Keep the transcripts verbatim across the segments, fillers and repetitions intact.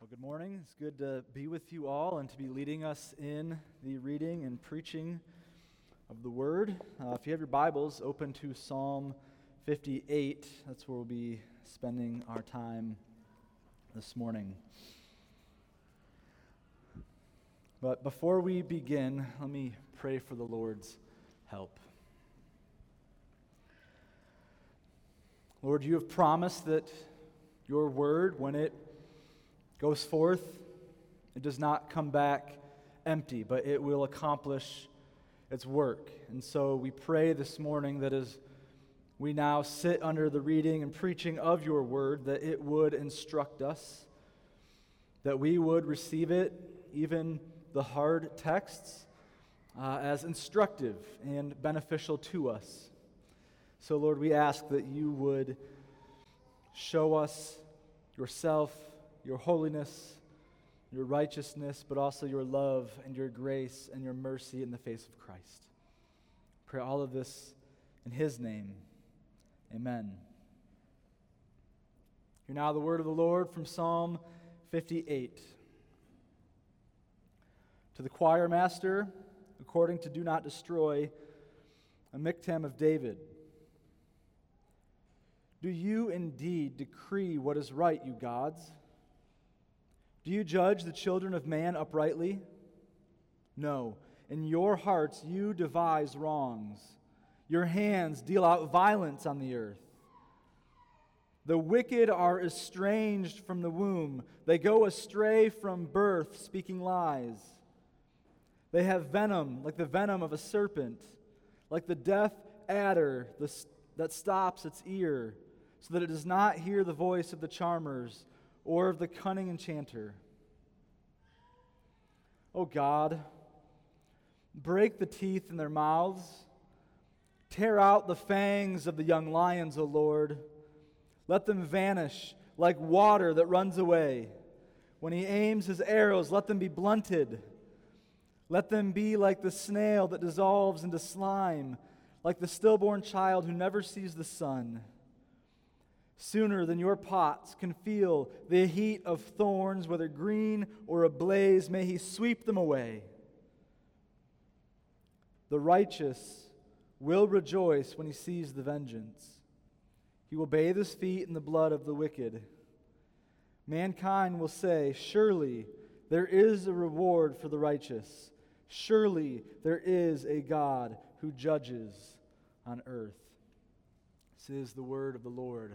Well, good morning. It's good to be with you all and to be leading us in the reading and preaching of the Word. Uh, if you have your Bibles, open to Psalm fifty-eight. That's where we'll be spending our time this morning. But before we begin, let me pray for the Lord's help. Lord, you have promised that your Word, when it goes forth, it does not come back empty, but it will accomplish its work. And so we pray this morning that as we now sit under the reading and preaching of your word, that it would instruct us, that we would receive it, even the hard texts, uh, as instructive and beneficial to us. So Lord, we ask that you would show us yourself, your holiness, your righteousness, but also your love and your grace and your mercy in the face of Christ. Pray all of this in his name. Amen. Hear now the word of the Lord from Psalm fifty-eight. To the choir master, according to Do Not Destroy, a miktam of David. Do you indeed decree what is right, you gods? Do you judge the children of man uprightly? No. In your hearts you devise wrongs. Your hands deal out violence on the earth. The wicked are estranged from the womb. They go astray from birth, speaking lies. They have venom like the venom of a serpent, like the deaf adder that stops its ear, so that it does not hear the voice of the charmers or of the cunning enchanter. O God, break the teeth in their mouths, tear out the fangs of the young lions, O Lord. Let them vanish like water that runs away. When he aims his arrows, let them be blunted. Let them be like the snail that dissolves into slime, like the stillborn child who never sees the sun. Sooner than your pots can feel the heat of thorns, whether green or ablaze, may he sweep them away. The righteous will rejoice when he sees the vengeance. He will bathe his feet in the blood of the wicked. Mankind will say, surely there is a reward for the righteous. Surely there is a God who judges on earth. This is the word of the Lord.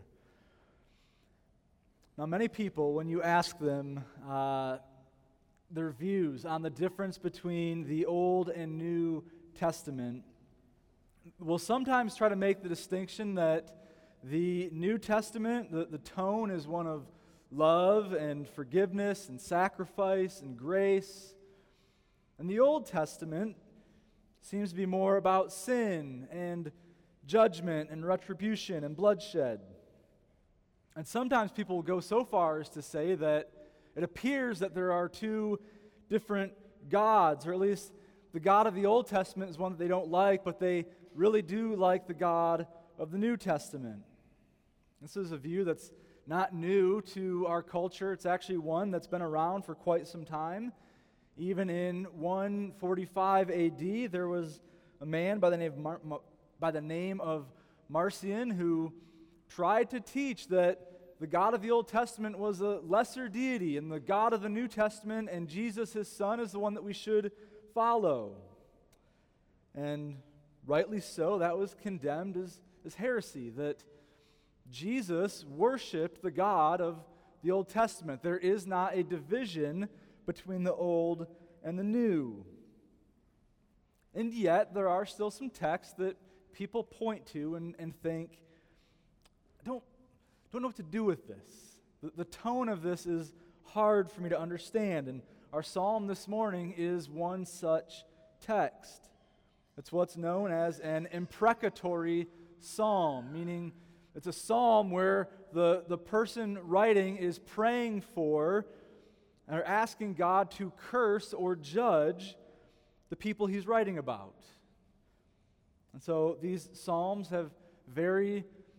Now, many people, when you ask them uh, their views on the difference between the Old and New Testament, will sometimes try to make the distinction that the New Testament, the, the tone is one of love and forgiveness and sacrifice and grace. And the Old Testament seems to be more about sin and judgment and retribution and bloodshed. And sometimes people will go so far as to say that it appears that there are two different gods, or at least the God of the Old Testament is one that they don't like, but they really do like the God of the New Testament. This is a view that's not new to our culture. It's actually one that's been around for quite some time. Even in one forty-five A D, there was a man by the name of, Mar- Mar- by the name of Marcion who tried to teach that the God of the Old Testament was a lesser deity, and the God of the New Testament and Jesus, his son, is the one that we should follow. And rightly so, that was condemned as, as heresy, that Jesus worshiped the God of the Old Testament. There is not a division between the Old and the New. And yet, there are still some texts that people point to and, and think, I don't, don't know what to do with this. The, the tone of this is hard for me to understand. And our psalm this morning is one such text. It's what's known as an imprecatory psalm, meaning it's a psalm where the, the person writing is praying for or asking God to curse or judge the people he's writing about. And so these psalms have very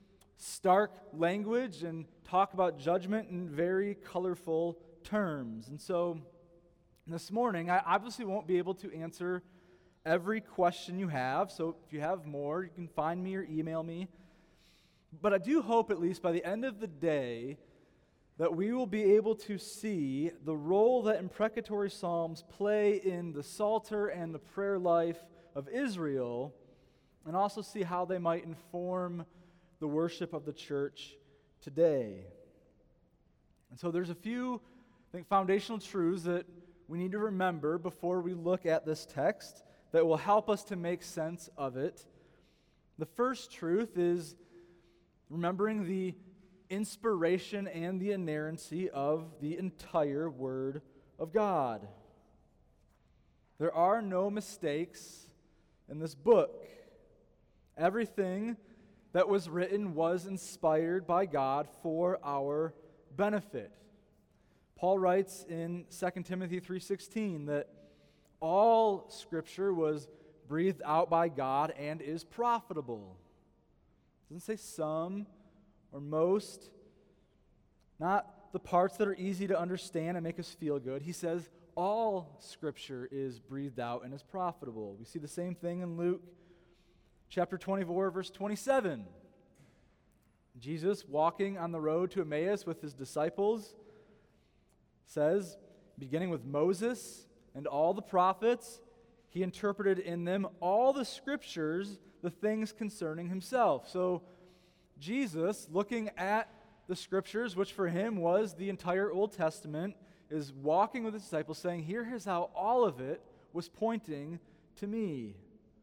stark language and talk about judgment in very colorful terms. And so this morning, I obviously won't be able to answer every question you have. So if you have more, you can find me or email me. But I do hope, at least by the end of the day, that we will be able to see the role that imprecatory psalms play in the Psalter and the prayer life of Israel, and also see how they might inform the worship of the church today. And so there's a few, I think, foundational truths that we need to remember before we look at this text that will help us to make sense of it. The first truth is remembering the inspiration and the inerrancy of the entire Word of God. There are no mistakes in this book. Everything that was written was inspired by God for our benefit. Paul writes in Second Timothy three sixteen that all Scripture was breathed out by God and is profitable. It doesn't say some or most, not the parts that are easy to understand and make us feel good. He says all Scripture is breathed out and is profitable. We see the same thing in Luke chapter twenty-four, verse twenty-seven. Jesus, walking on the road to Emmaus with his disciples, says, beginning with Moses and all the prophets, he interpreted in them all the Scriptures, the things concerning himself. So Jesus, looking at the Scriptures, which for him was the entire Old Testament, is walking with his disciples saying, here's how all of it was pointing to me.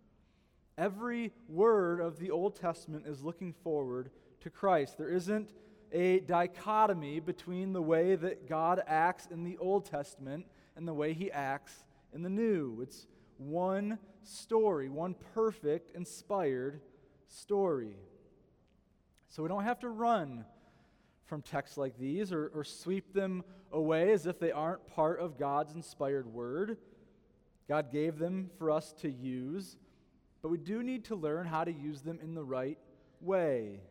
Every word of the Old Testament is looking forward to Christ. There isn't a dichotomy between the way that God acts in the Old Testament and the way he acts in the New. It's one story, one perfect, inspired story. So we don't have to run from texts like these or, or sweep them away as if they aren't part of God's inspired word. God gave them for us to use, but we do need to learn how to use them in the right way.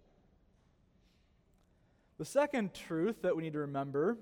The second truth that we need to remember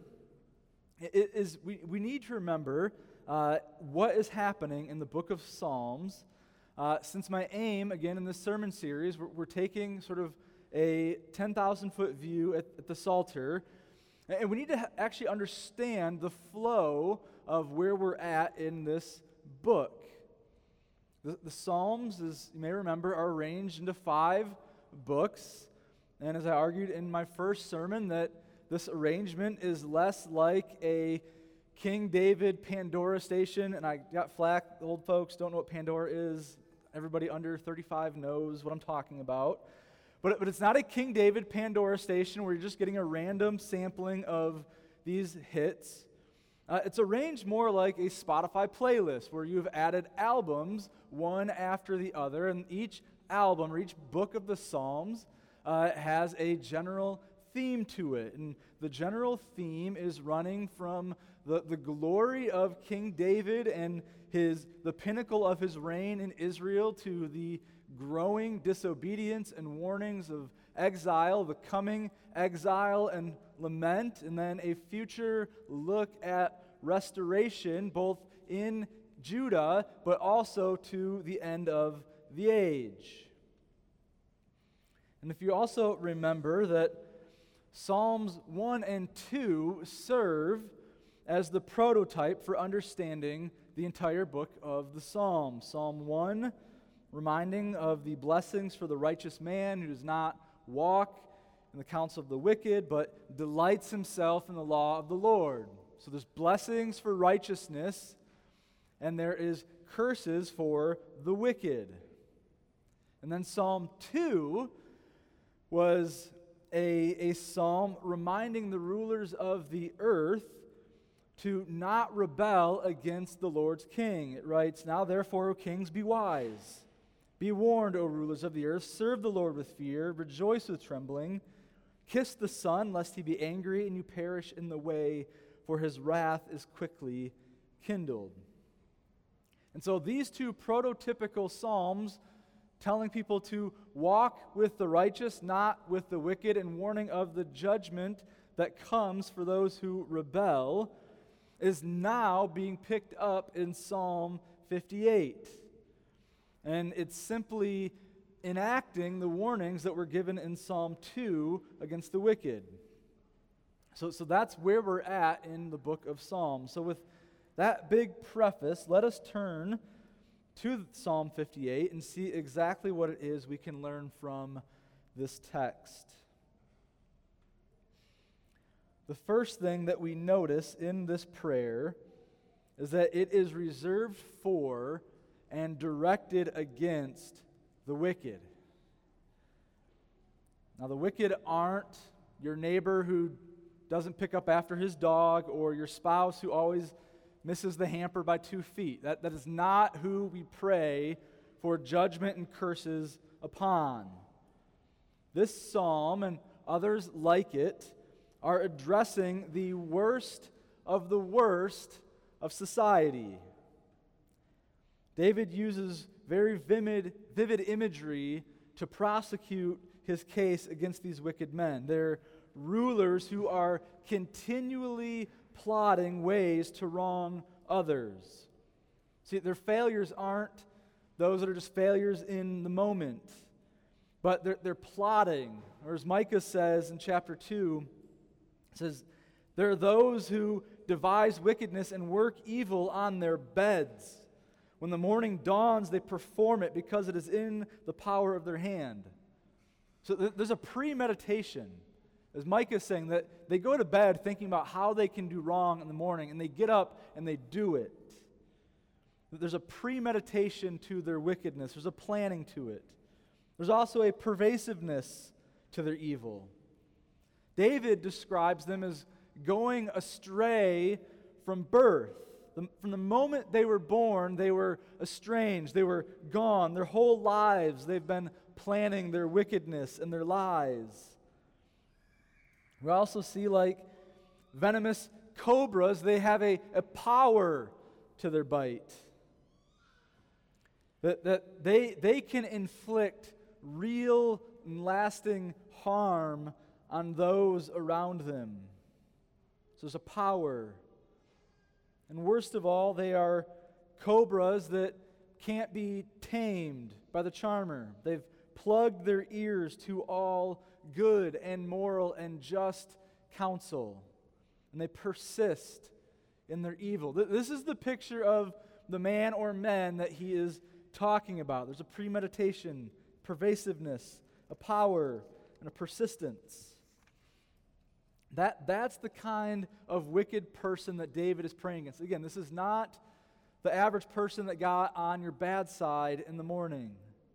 is we, we need to remember uh, what is happening in the book of Psalms. Uh, since my aim, again, in this sermon series, we're, we're taking sort of a ten thousand foot view at, at the Psalter, and we need to ha- actually understand the flow of where we're at in this book. The, the Psalms, as you may remember, are arranged into five books. And as I argued in my first sermon, that this arrangement is less like a King David Pandora station. And I got flack, the old folks don't know what Pandora is. Everybody under thirty-five knows what I'm talking about. But, but it's not a King David Pandora station where you're just getting a random sampling of these hits. Uh, it's arranged more like a Spotify playlist where you've added albums one after the other, and each album or each book of the Psalms uh, has a general theme to it. And the general theme is running from the, the glory of King David and his the pinnacle of his reign in Israel to the growing disobedience and warnings of exile, the coming exile and lament, and then a future look at restoration both in Judah but also to the end of the age. And if you also remember that Psalms one and two serve as the prototype for understanding the entire book of the Psalms. Psalm one, reminding of the blessings for the righteous man who does not walk in the counsel of the wicked, but delights himself in the law of the Lord. So there's blessings for righteousness, and there is curses for the wicked. And then Psalm two was a, a psalm reminding the rulers of the earth to not rebel against the Lord's king. It writes, "Now therefore, O kings, be wise. Be warned, O rulers of the earth. Serve the Lord with fear. Rejoice with trembling. Kiss the Son, lest he be angry and you perish in the way, for his wrath is quickly kindled." And so these two prototypical psalms telling people to walk with the righteous, not with the wicked, and warning of the judgment that comes for those who rebel, is now being picked up in Psalm fifty-eight. And it's simply enacting the warnings that were given in Psalm two against the wicked. So, so that's where we're at in the book of Psalms. So with that big preface, let us turn to Psalm fifty-eight and see exactly what it is we can learn from this text. The first thing that we notice in this prayer is that it is reserved for and directed against the wicked. Now, the wicked aren't your neighbor who doesn't pick up after his dog or your spouse who always misses the hamper by two feet. That, that is not who we pray for judgment and curses upon. This psalm and others like it are addressing the worst of the worst of society. David uses very vivid, vivid imagery to prosecute his case against these wicked men. They're rulers who are continually plotting ways to wrong others. See, their failures aren't those that are just failures in the moment, but they're, they're plotting. Or as Micah says in chapter two, it says, there are those who devise wickedness and work evil on their beds. When the morning dawns, they perform it because it is in the power of their hand. So th- there's a premeditation. As Micah is saying, that they go to bed thinking about how they can do wrong in the morning, and they get up and they do it. There's a premeditation to their wickedness. There's a planning to it. There's also a pervasiveness to their evil. David describes them as going astray from birth. The, from the moment they were born, they were estranged. They were gone. Their whole lives, they've been planning their wickedness and their lies. We also see, like venomous cobras, they have a, a power to their bite. That, that they, they can inflict real and lasting harm on those around them. So there's a power. And worst of all, they are cobras that can't be tamed by the charmer. They've plugged their ears to all good and moral and just counsel. And they persist in their evil. This is the picture of the man or men that he is talking about. There's a premeditation, pervasiveness, a power, and a persistence. That, that's the kind of wicked person that David is praying against. Again, this is not the average person that got on your bad side in the morning.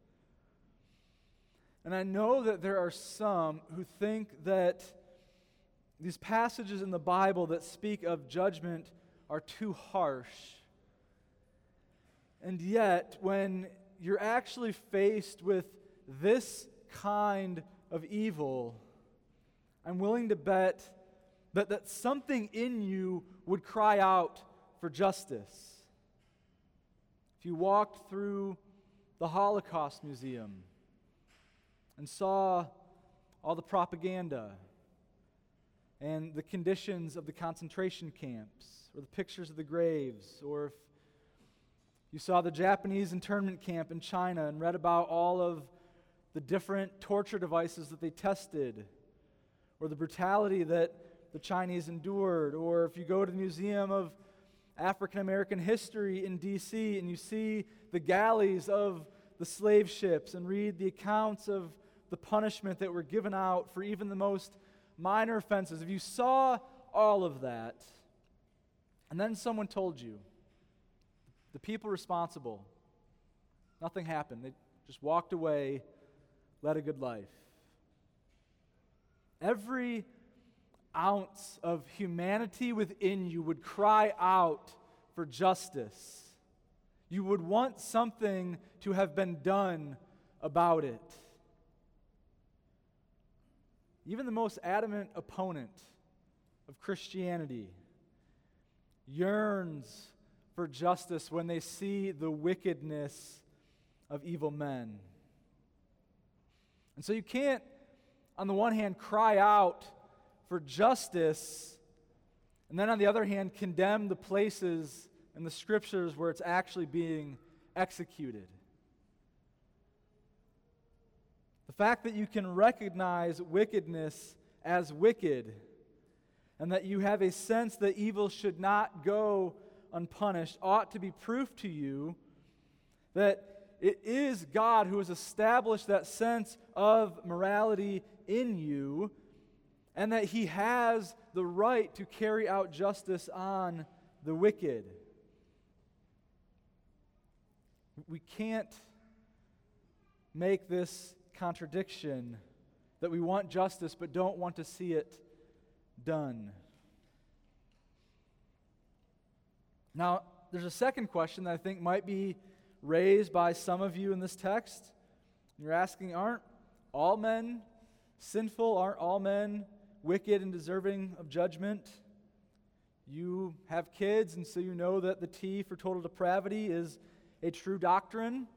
And I know that there are some who think that these passages in the Bible that speak of judgment are too harsh. And yet, when you're actually faced with this kind of evil, I'm willing to bet that, that something in you would cry out for justice. If you walked through the Holocaust Museum and saw all the propaganda and the conditions of the concentration camps, or the pictures of the graves, or if you saw the Japanese internment camp in China and read about all of the different torture devices that they tested, or the brutality that the Chinese endured, or if you go to the Museum of African American History in D C and you see the galleys of the slave ships and read the accounts of the punishment that were given out for even the most minor offenses, if you saw all of that, and then someone told you, the people responsible, nothing happened, they just walked away, led a good life. Every ounce of humanity within you would cry out for justice. You would want something to have been done about it. Even the most adamant opponent of Christianity yearns for justice when they see the wickedness of evil men. And so you can't, on the one hand, cry out for justice, and then on the other hand, condemn the places in the Scriptures where it's actually being executed. The fact that you can recognize wickedness as wicked, and that you have a sense that evil should not go unpunished, ought to be proof to you that it is God who has established that sense of morality in you, and that He has the right to carry out justice on the wicked. We can't make this contradiction that we want justice but don't want to see it done. Now, there's a second question that I think might be raised by some of you in this text. You're asking, aren't all men sinful? Aren't all men wicked and deserving of judgment? You have kids, and so you know that the T for total depravity is a true doctrine.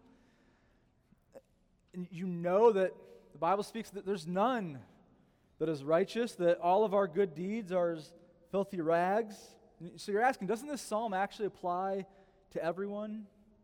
And you know that the Bible speaks that there's none that is righteous, that all of our good deeds are as filthy rags. So you're asking, doesn't this psalm actually apply to everyone?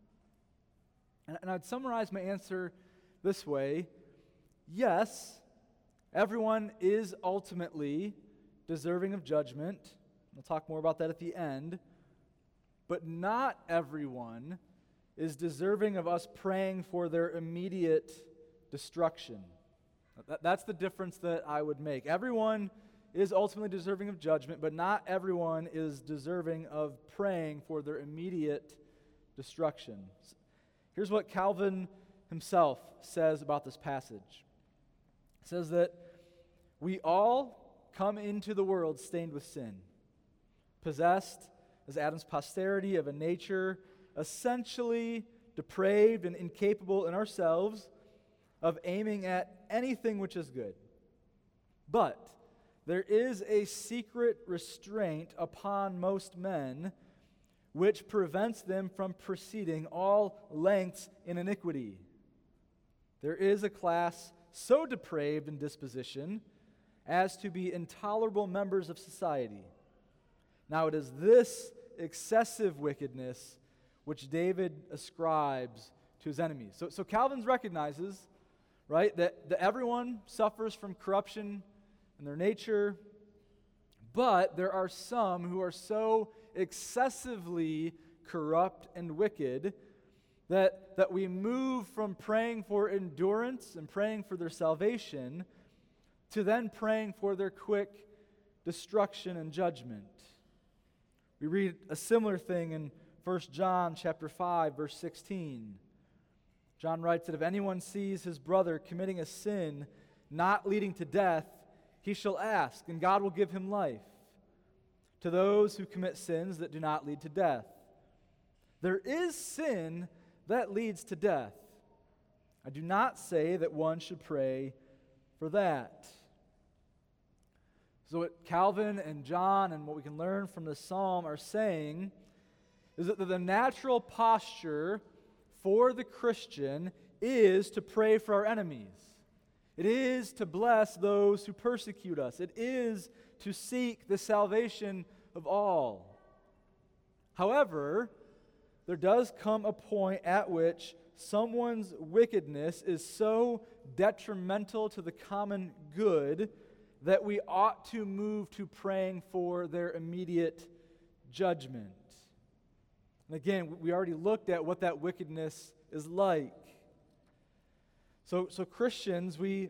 And, and I'd summarize my answer this way. Yes, everyone is ultimately deserving of judgment. We'll talk more about that at the end. But not everyone is deserving of us praying for their immediate destruction. That, that's the difference that I would make. Everyone is ultimately deserving of judgment, but not everyone is deserving of praying for their immediate destruction. Here's what Calvin himself says about this passage. He says that we all come into the world stained with sin, possessed as Adam's posterity of a nature essentially depraved and incapable in ourselves of aiming at anything which is good. But there is a secret restraint upon most men which prevents them from proceeding all lengths in iniquity. There is a class so depraved in disposition as to be intolerable members of society. Now it is this excessive wickedness which David ascribes to his enemies. So, so Calvin recognizes, right, that, that everyone suffers from corruption in their nature, but there are some who are so excessively corrupt and wicked that, that we move from praying for endurance and praying for their salvation to then praying for their quick destruction and judgment. We read a similar thing in First John chapter five, verse sixteen. John writes that if anyone sees his brother committing a sin not leading to death, he shall ask, and God will give him life. To those who commit sins that do not lead to death. There is sin that leads to death. I do not say that one should pray for that. So what Calvin and John and what we can learn from this psalm are saying is that the natural posture for the Christian is to pray for our enemies. It is to bless those who persecute us. It is to seek the salvation of all. However, there does come a point at which someone's wickedness is so detrimental to the common good that we ought to move to praying for their immediate judgment. And again, we already looked at what that wickedness is like. So, so Christians, we,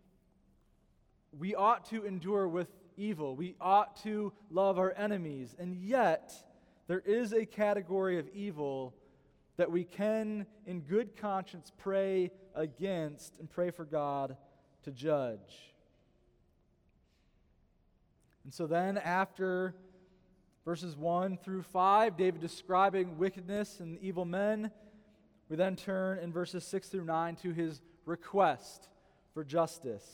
we ought to endure with evil. We ought to love our enemies. And yet, there is a category of evil that we can, in good conscience, pray against and pray for God to judge. And so then, after verses one through five, David describing wickedness and evil men, we then turn in verses six through nine to his request for justice.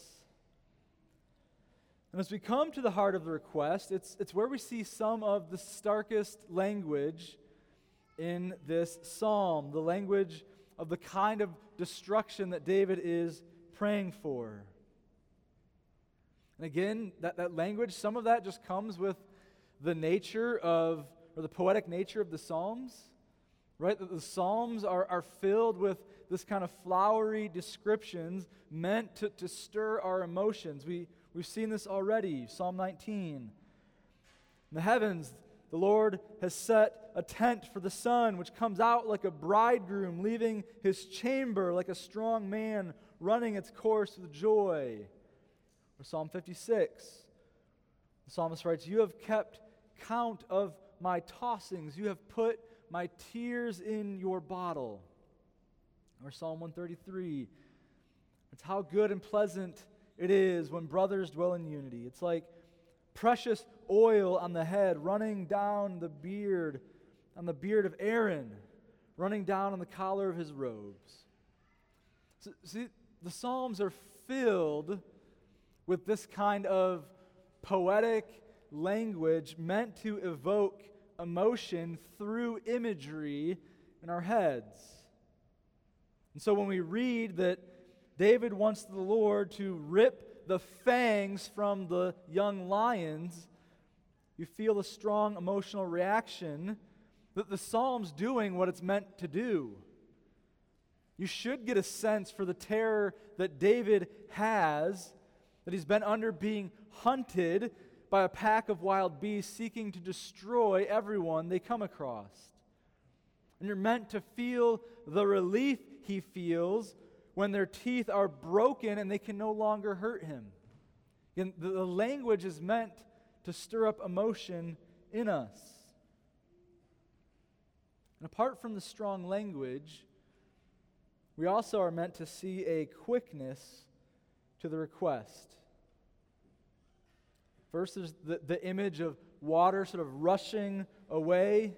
And as we come to the heart of the request, it's, it's where we see some of the starkest language in this psalm, the language of the kind of destruction that David is praying for. And again, that, that language, some of that just comes with the nature of, or the poetic nature of the Psalms, right? That the Psalms are, are filled with this kind of flowery descriptions meant to, to stir our emotions. We, we've seen this already, Psalm nineteen. In the heavens, the Lord has set a tent for the sun, which comes out like a bridegroom, leaving his chamber like a strong man, running its course with joy. Or Psalm fifty-six, the psalmist writes, "You have kept count of my tossings. You have put my tears in your bottle." Or Psalm one thirty-three, it's how good and pleasant it is when brothers dwell in unity. It's like precious oil on the head running down the beard, on the beard of Aaron, running down on the collar of his robes. So, see, the Psalms are filled with this kind of poetic language meant to evoke emotion through imagery in our heads. And so when we read that David wants the Lord to rip the fangs from the young lions, you feel a strong emotional reaction that the Psalm's doing what it's meant to do. You should get a sense for the terror that David has, that he's been under being hunted by a pack of wild beasts seeking to destroy everyone they come across. And you're meant to feel the relief he feels when their teeth are broken and they can no longer hurt him. And the language is meant to stir up emotion in us. And apart from the strong language, we also are meant to see a quickness to the request. First, there's the, the image of water sort of rushing away.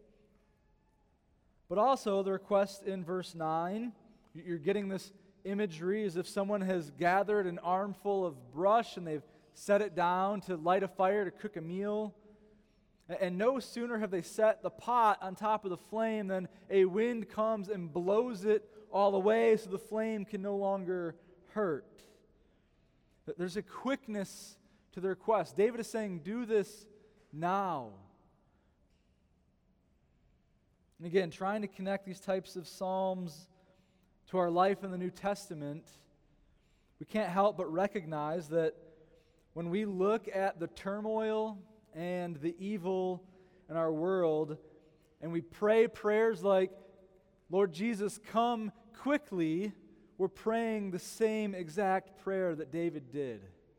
But also the request in verse nine, you're getting this imagery as if someone has gathered an armful of brush and they've set it down to light a fire to cook a meal. And no sooner have they set the pot on top of the flame than a wind comes and blows it all away so the flame can no longer hurt. There's a quickness to the request. David is saying, do this now. And again, trying to connect these types of psalms to our life in the New Testament, we can't help but recognize that when we look at the turmoil and the evil in our world, and we pray prayers like, Lord Jesus, come quickly, we're praying the same exact prayer that David did.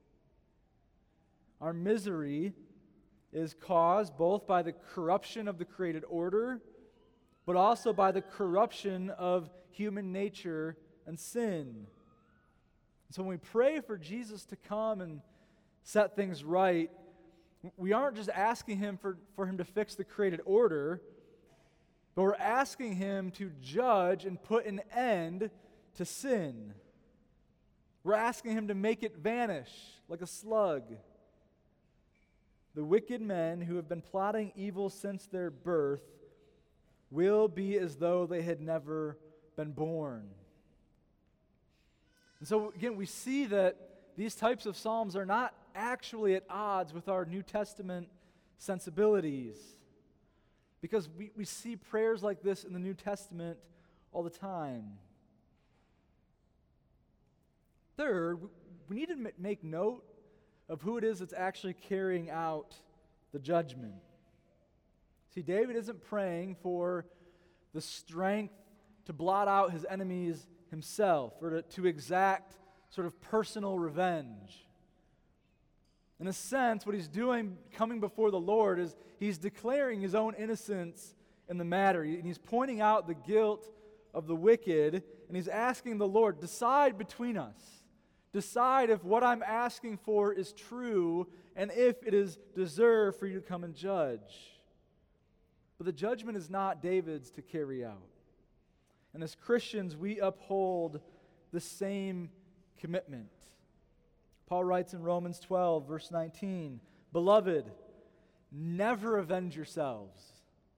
Our misery is caused both by the corruption of the created order, but also by the corruption of human nature and sin. So when we pray for Jesus to come and set things right, we aren't just asking him for, for him to fix the created order, but we're asking him to judge and put an end to sin. We're asking him to make it vanish like a slug. The wicked men who have been plotting evil since their birth will be as though they had never been born. And so again, we see that these types of psalms are not actually at odds with our New Testament sensibilities, because we, we see prayers like this in the New Testament all the time. Third, we need to make note of who it is that's actually carrying out the judgment. See, David isn't praying for the strength to blot out his enemies himself or to, to exact sort of personal revenge. In a sense, what he's doing coming before the Lord is he's declaring his own innocence in the matter. And he's pointing out the guilt of the wicked, and he's asking the Lord, decide between us. Decide if what I'm asking for is true and if it is deserved for you to come and judge. But the judgment is not David's to carry out. And as Christians, we uphold the same commitment. Paul writes in Romans twelve, verse nineteen, "Beloved, never avenge yourselves,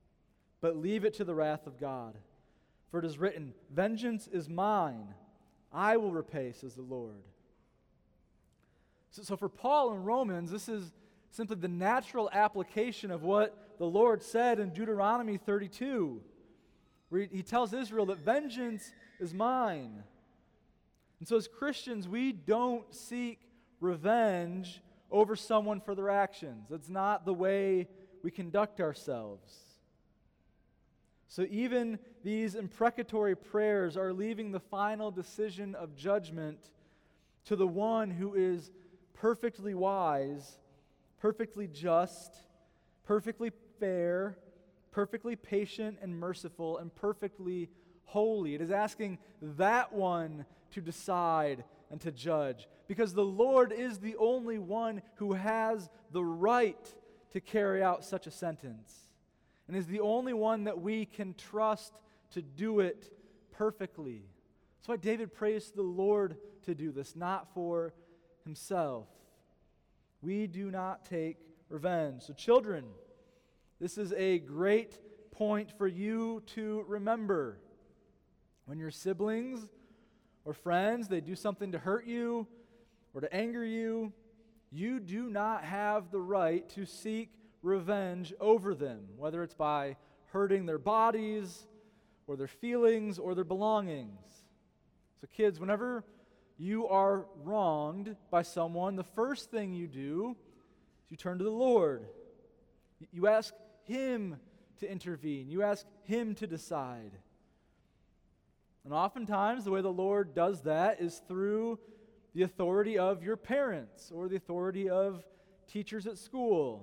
but leave it to the wrath of God. For it is written, 'Vengeance is mine, I will repay, says the Lord. So, so for Paul in Romans, this is simply the natural application of what the Lord said in Deuteronomy thirty-two, where he, he tells Israel that vengeance is mine. And so as Christians, we don't seek revenge over someone for their actions. That's not the way we conduct ourselves. So even these imprecatory prayers are leaving the final decision of judgment to the one who is perfectly wise, perfectly just, perfectly fair, perfectly patient and merciful, and perfectly holy. It is asking that one to decide and to judge, because the Lord is the only one who has the right to carry out such a sentence, and is the only one that we can trust to do it perfectly. That's why David prays to the Lord to do this, not for himself. We do not take revenge. So children, this is a great point for you to remember. When your siblings or friends, they do something to hurt you or to anger you, you do not have the right to seek revenge over them, whether it's by hurting their bodies or their feelings or their belongings. So kids, whenever you are wronged by someone, the first thing you do is you turn to the Lord. You ask Him to intervene. You ask Him to decide. And oftentimes, the way the Lord does that is through the authority of your parents or the authority of teachers at school.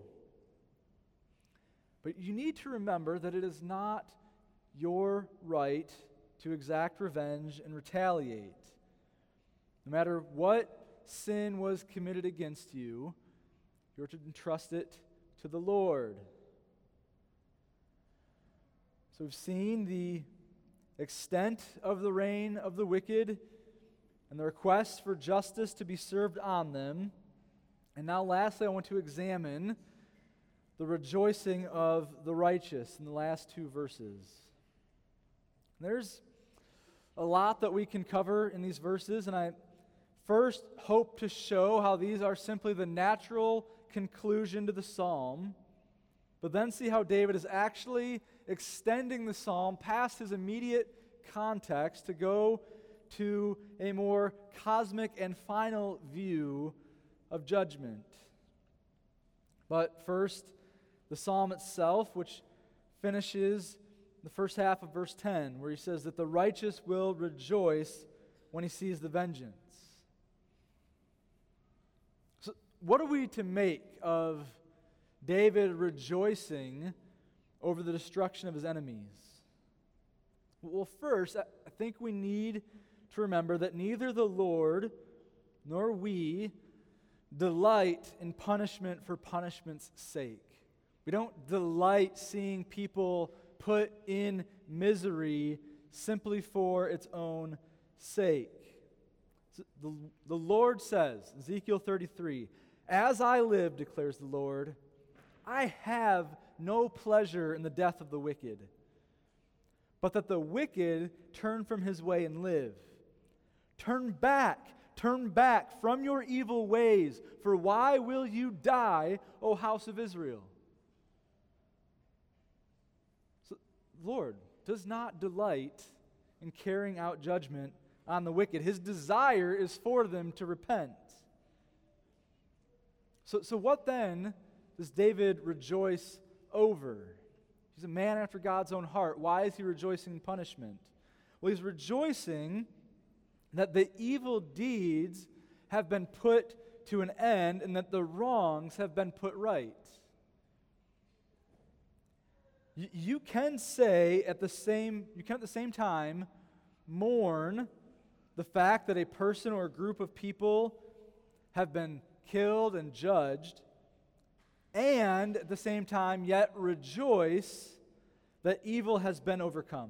But you need to remember that it is not your right to exact revenge and retaliate. No matter what sin was committed against you, you're to entrust it to the Lord. So we've seen the extent of the reign of the wicked and the request for justice to be served on them. And now lastly, I want to examine the rejoicing of the righteous in the last two verses. There's a lot that we can cover in these verses, and I first hope to show how these are simply the natural conclusion to the psalm, but then see how David is actually extending the psalm past his immediate context to go to a more cosmic and final view of judgment. But first, the psalm itself, which finishes the first half of verse ten, where he says that the righteous will rejoice when he sees the vengeance. So, what are we to make of David rejoicing over the destruction of his enemies? Well, first, I think we need to remember that neither the Lord nor we delight in punishment for punishment's sake. We don't delight seeing people put in misery simply for its own sake. The, the Lord says, Ezekiel thirty-three, "As I live, declares the Lord, I have no pleasure in the death of the wicked, but that the wicked turn from his way and live. Turn back, turn back from your evil ways, for why will you die, O house of Israel?" So, the Lord does not delight in carrying out judgment on the wicked. His desire is for them to repent. So, so what then does David rejoice over? He's a man after God's own heart. Why is he rejoicing in punishment? Well, he's rejoicing that the evil deeds have been put to an end and that the wrongs have been put right. You, you can say at the same, you can at the same time mourn the fact that a person or a group of people have been killed and judged, and at the same time yet rejoice that evil has been overcome.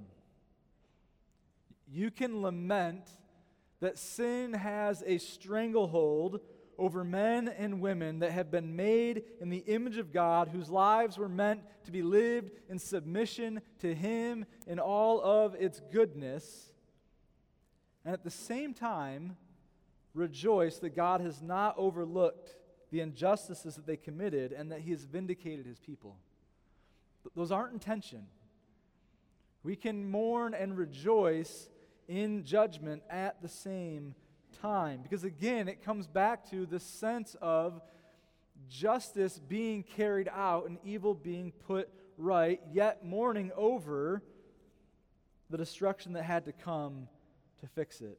You can lament that sin has a stranglehold over men and women that have been made in the image of God, whose lives were meant to be lived in submission to Him in all of its goodness. and at the same time rejoice that God has not overlooked the injustices that they committed and that he has vindicated his people. Th- those aren't in tension. We can mourn and rejoice in judgment at the same time. Because again, it comes back to the sense of justice being carried out and evil being put right, yet mourning over the destruction that had to come to fix it.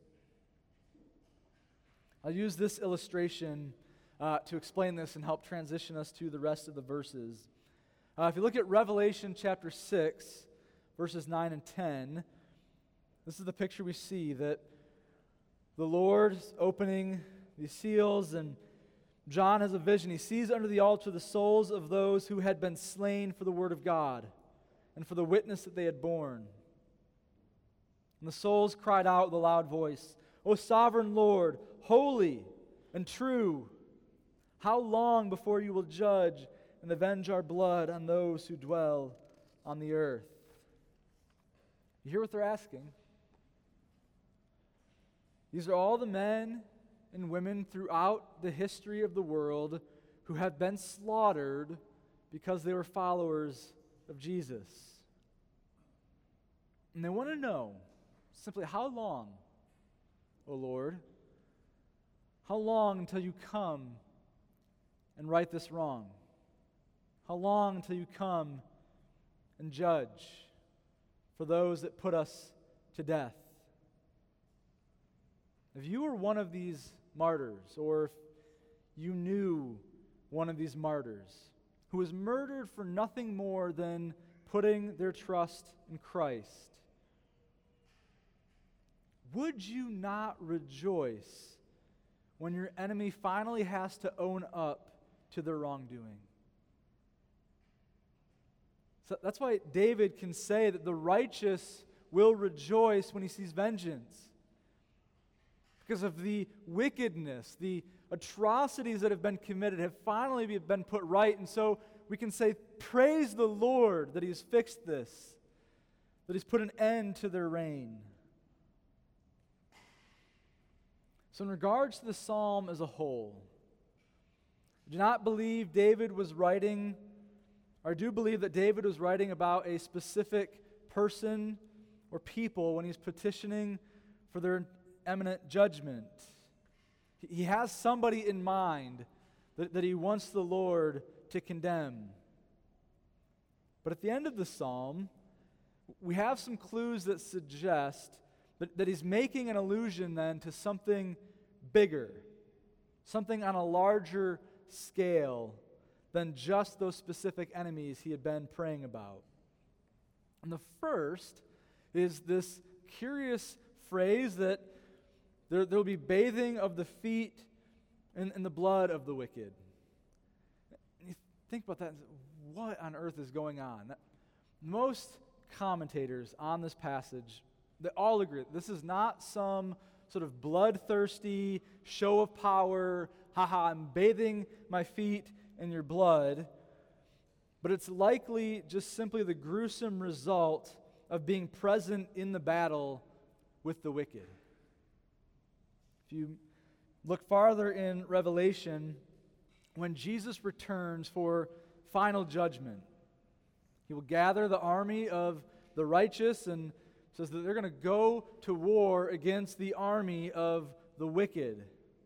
I'll use this illustration uh, to explain this and help transition us to the rest of the verses. Uh, if you look at Revelation chapter six, verses nine and ten, this is the picture we see, that the Lord is opening these seals, and John has a vision. He sees under the altar the souls of those who had been slain for the word of God and for the witness that they had borne. And the souls cried out with a loud voice, "O sovereign Lord, holy and true, how long before you will judge and avenge our blood on those who dwell on the earth?" You hear what they're asking? These are all the men and women throughout the history of the world who have been slaughtered because they were followers of Jesus. And they want to know simply, how long, O Lord? How long until you come and right this wrong? How long until you come and judge for those that put us to death? If you were one of these martyrs, or if you knew one of these martyrs who was murdered for nothing more than putting their trust in Christ, would you not rejoice when your enemy finally has to own up to their wrongdoing? So that's why David can say that the righteous will rejoice when he sees vengeance. Because of the wickedness, the atrocities that have been committed have finally been put right. And so we can say, praise the Lord that he's fixed this, that he's put an end to their reign. So in regards to the psalm as a whole, I do not believe David was writing, or I do believe that David was writing about a specific person or people when he's petitioning for their imminent judgment. He has somebody in mind that, that he wants the Lord to condemn. But at the end of the psalm, we have some clues that suggest that, that he's making an allusion then to something bigger, something on a larger scale than just those specific enemies he had been praying about. And the first is this curious phrase that There will be bathing of the feet in, in the blood of the wicked. And you think about that, what on earth is going on? That, most commentators on this passage, they all agree that this is not some sort of bloodthirsty show of power, haha, I'm bathing my feet in your blood, but it's likely just simply the gruesome result of being present in the battle with the wicked. If you look farther in Revelation, when Jesus returns for final judgment, he will gather the army of the righteous and says that they're going to go to war against the army of the wicked.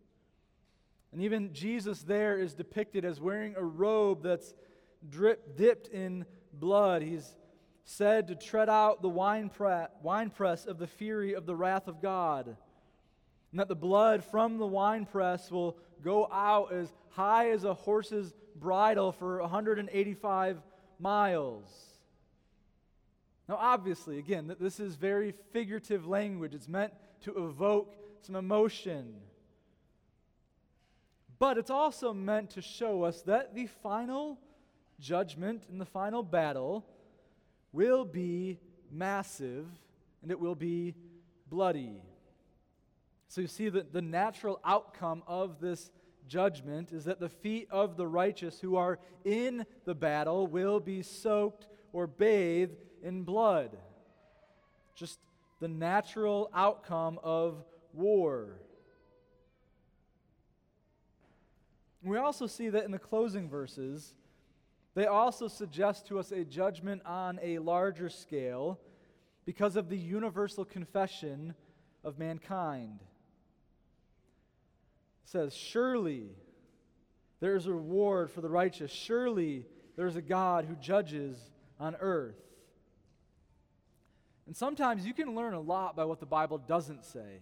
And even Jesus there is depicted as wearing a robe that's drip, dipped in blood. He's said to tread out the winepress, winepress of the fury of the wrath of God. And that the blood from the winepress will go out as high as a horse's bridle for one hundred eighty-five miles. Now, obviously, again, this is very figurative language. It's meant to evoke some emotion. But it's also meant to show us that the final judgment and the final battle will be massive and it will be bloody. So you see that the natural outcome of this judgment is that the feet of the righteous who are in the battle will be soaked or bathed in blood. Just the natural outcome of war. We also see that in the closing verses, they also suggest to us a judgment on a larger scale because of the universal confession of mankind. It says, surely there is a reward for the righteous. Surely there is a God who judges on earth. And sometimes you can learn a lot by what the Bible doesn't say.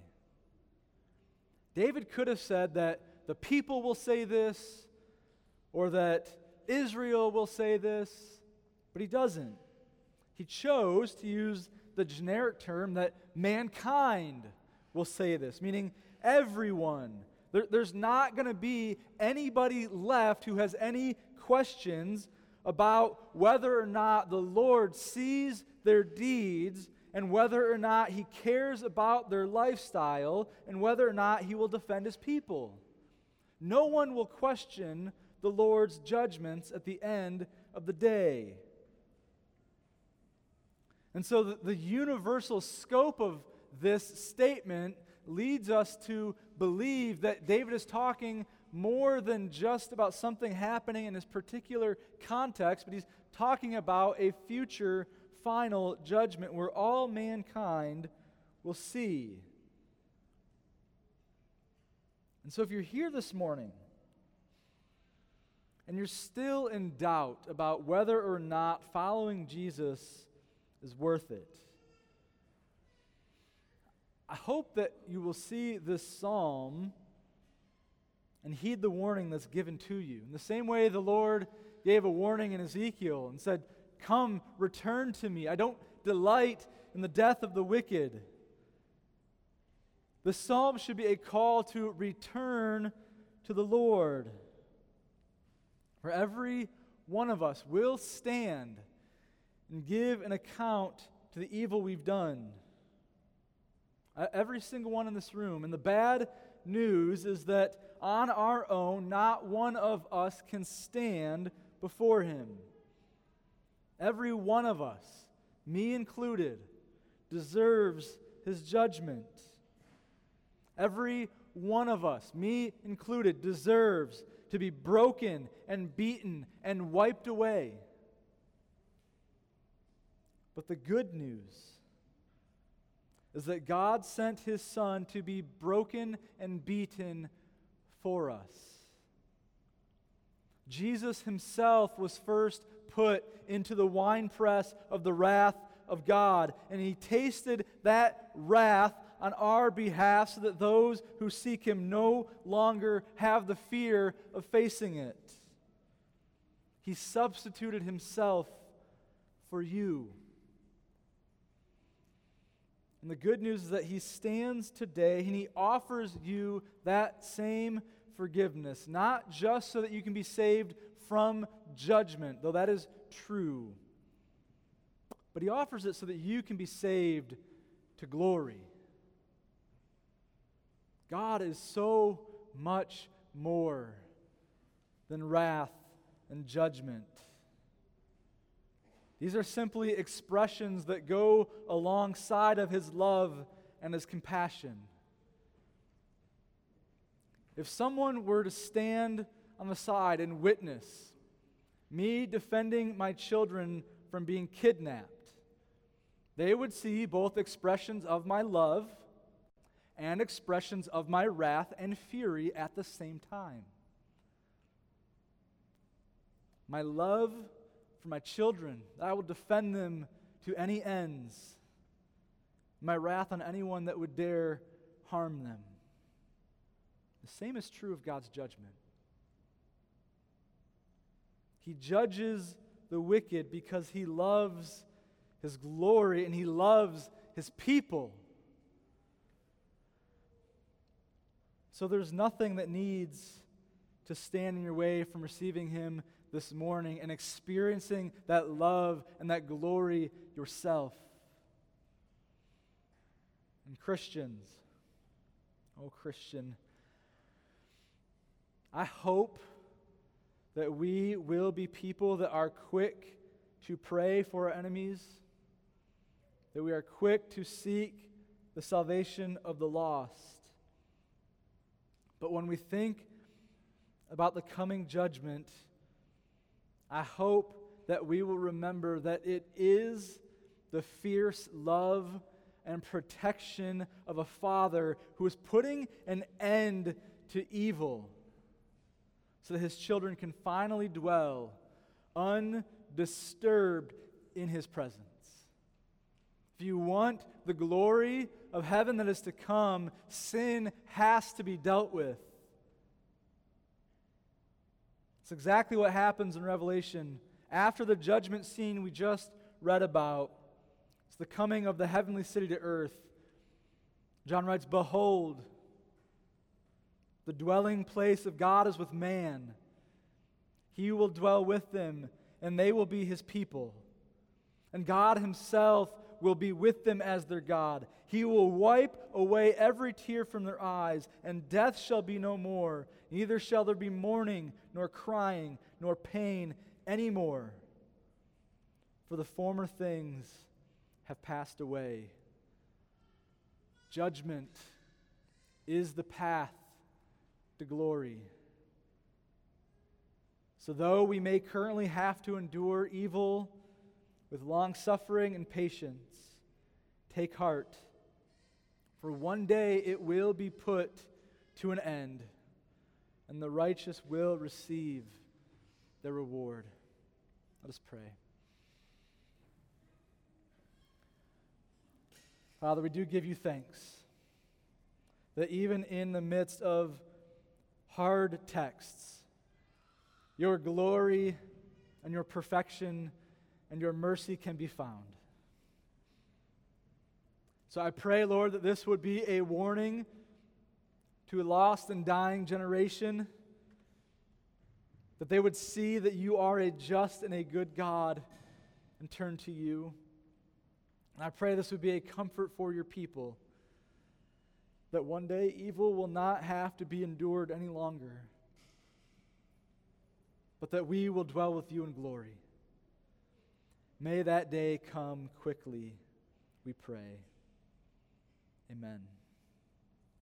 David could have said that the people will say this, or that Israel will say this, but he doesn't. He chose to use the generic term that mankind will say this, meaning everyone. There, there's not going to be anybody left who has any questions about whether or not the Lord sees their deeds and whether or not He cares about their lifestyle and whether or not He will defend His people. No one will question the Lord's judgments at the end of the day. And so the, the universal scope of this statement leads us to believe that David is talking more than just about something happening in this particular context, but he's talking about a future final judgment where all mankind will see. And so if you're here this morning and you're still in doubt about whether or not following Jesus is worth it, I hope that you will see this psalm and heed the warning that's given to you. In the same way the Lord gave a warning in Ezekiel and said, "Come, return to me. I don't delight in the death of the wicked." The psalm should be a call to return to the Lord. For every one of us will stand and give an account to the evil we've done. Every single one in this room. And the bad news is that on our own, not one of us can stand before Him. Every one of us, me included, deserves His judgment. Every one of us, me included, deserves to be broken and beaten and wiped away. But the good news is that God sent His Son to be broken and beaten for us. Jesus Himself was first put into the winepress of the wrath of God, and He tasted that wrath on our behalf so that those who seek Him no longer have the fear of facing it. He substituted Himself for you. And the good news is that He stands today and He offers you that same forgiveness, not just so that you can be saved from judgment, though that is true, but He offers it so that you can be saved to glory. God is so much more than wrath and judgment. These are simply expressions that go alongside of His love and His compassion. If someone were to stand on the side and witness me defending my children from being kidnapped, they would see both expressions of my love and expressions of my wrath and fury at the same time. My love for my children, I will defend them to any ends. My wrath on anyone that would dare harm them. The same is true of God's judgment. He judges the wicked because He loves His glory and He loves His people. So there's nothing that needs to stand in your way from receiving Him this morning and experiencing that love and that glory yourself. And Christians, oh Christian, I hope that we will be people that are quick to pray for our enemies, that we are quick to seek the salvation of the lost. But when we think about the coming judgment, I hope that we will remember that it is the fierce love and protection of a Father who is putting an end to evil so that his children can finally dwell undisturbed in his presence. If you want the glory of heaven that is to come, sin has to be dealt with. It's exactly what happens in Revelation. After the judgment scene we just read about, it's the coming of the heavenly city to earth. John writes, "Behold, the dwelling place of God is with man. He will dwell with them, and they will be his people. And God himself will be with them as their God. He will wipe away every tear from their eyes, and death shall be no more. Neither shall there be mourning, nor crying, nor pain any more. For the former things have passed away." Judgment is the path to glory. So though we may currently have to endure evil with long-suffering and patience, take heart, for one day it will be put to an end, and the righteous will receive their reward. Let us pray. Father, we do give you thanks that even in the midst of hard texts, your glory and your perfection and your mercy can be found. So I pray, Lord, that this would be a warning to a lost and dying generation, that they would see that you are a just and a good God and turn to you. And I pray this would be a comfort for your people, that one day evil will not have to be endured any longer, but that we will dwell with you in glory. May that day come quickly, we pray. Amen.